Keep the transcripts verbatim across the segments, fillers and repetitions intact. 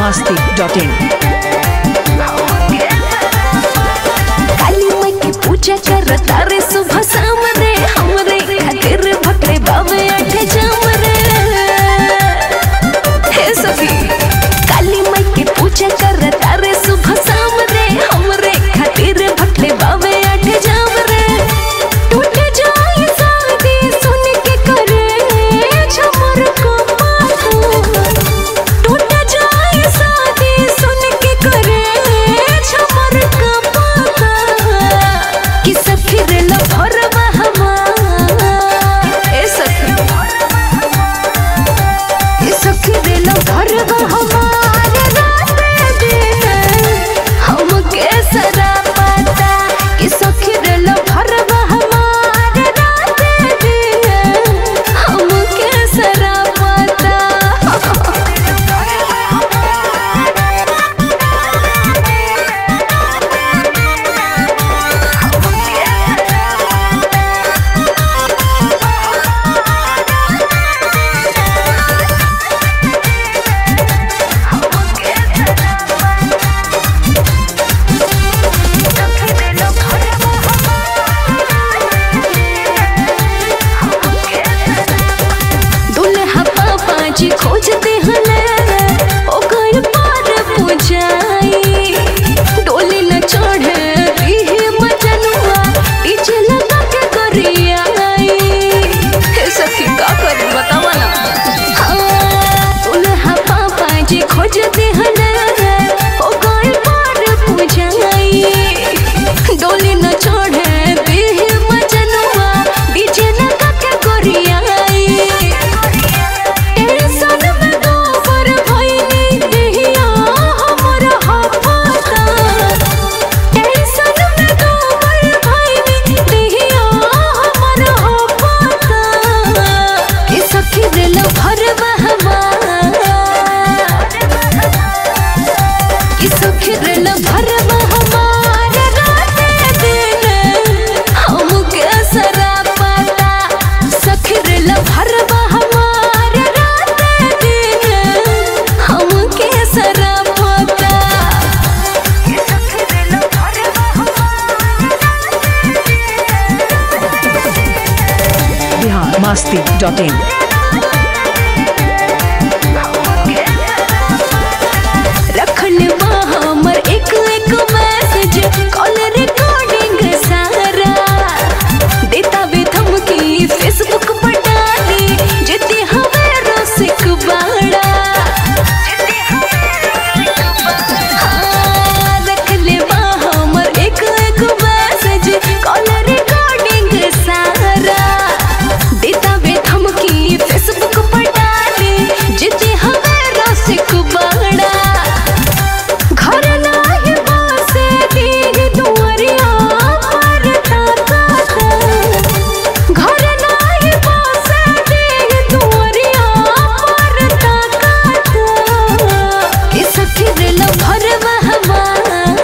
मस्ती dot इन। काली माई की पूजा करता रे सुबह शाम रे, हमरे खातिर भक्रे बाबे आठे जाम रे। हे सखी काली माई की पूजा करता रे सुबह शाम रे, हमरे खातिर भक्रे बाबे आठे जाम रे। टूट जाए शादी सुन के करे झमर को पाता, टूट जाए शादी सुन के करे झमर का पाता। कि सखी रे लभरवा हमार, ए सखी ए सखी रे लभरवा हमार, रात दिन हमके सरा पाता। कि सखी रे लभरवा हमार, रात दिन हमके सरा पाता। दुल्हा पापा जी खोजते हले, ओ गइल पार पूजाई। डोली न चढ़े दीहे मजनुआ, डीजे लगा के गरियाई। हे सखी का करी बतावा ना। हाँ, दुल्हा पापा जी खोजते हले, ओ गइल पार पूजाई। डोली न चढ़े दीहे मजनुआ, डीजे लगा के गरियाई। टेंशन में गोबर भइनी देहिया हमर हाफता, टेंशन में गोबर भइनी देहिया हमर हाफता। कि सखी रे लभरवा हमार, कि सखी रे लभरवा हमार, रात दिन हमके सरा पाता। सखी रे लभरवा हमार, रात दिन हमके सरा पाता। कि सखी रे लभरवा बिहार मस्ती डॉट इन। रखल बा हमर एक एक मैसेज, कॉल रिकॉर्डिंग सारा। देता बे धमकी फेसबुक पर डाली, जेते हमें रसिक बाड़ा। हाँ, रखल बा हमर एक एक मैसेज, कॉल रिकॉर्डिंग सारा। देता बे धमकी फेसबुक पर डाली, जेते हमें रसिक बाड़ा। घर नाही बसे दीह दुआरिया पर ताका, घर नाही बसे दीह दुआरिया पर ताका। कि सखी रे लभरवा हमार,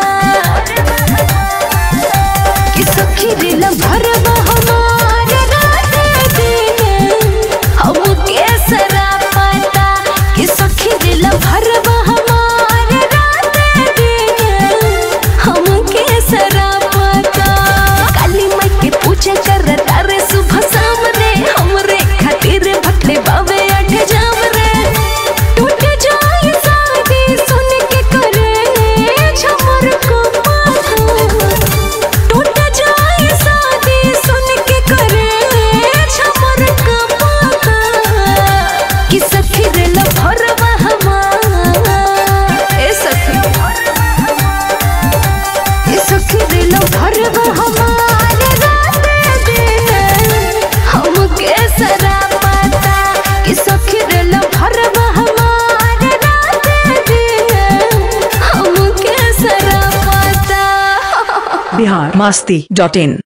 कि सखी रे लभरवा हमार, रात दिन हमके सरा पाता। कि सखी रे लभरवा हमार, रात दिन हमके सरा पाता। काली माई की पूजा करता रे सुबह शाम रे, हमरे खातिर भक्रे बाबे आठे जाम रे। टूट जाए शादी सुन के करे झमर को पाता, टूट जाए शादी सुन के करे झमर का पाता। कि सखी रे लभरवा हमार, ए सखी ए सखी रे लभरवा हमार, रात दिन हमके सरा पाता। कि सखी रे लभरवा हमार, रात दिन हमके सरा पाता। बिहार मस्ती डॉट इन।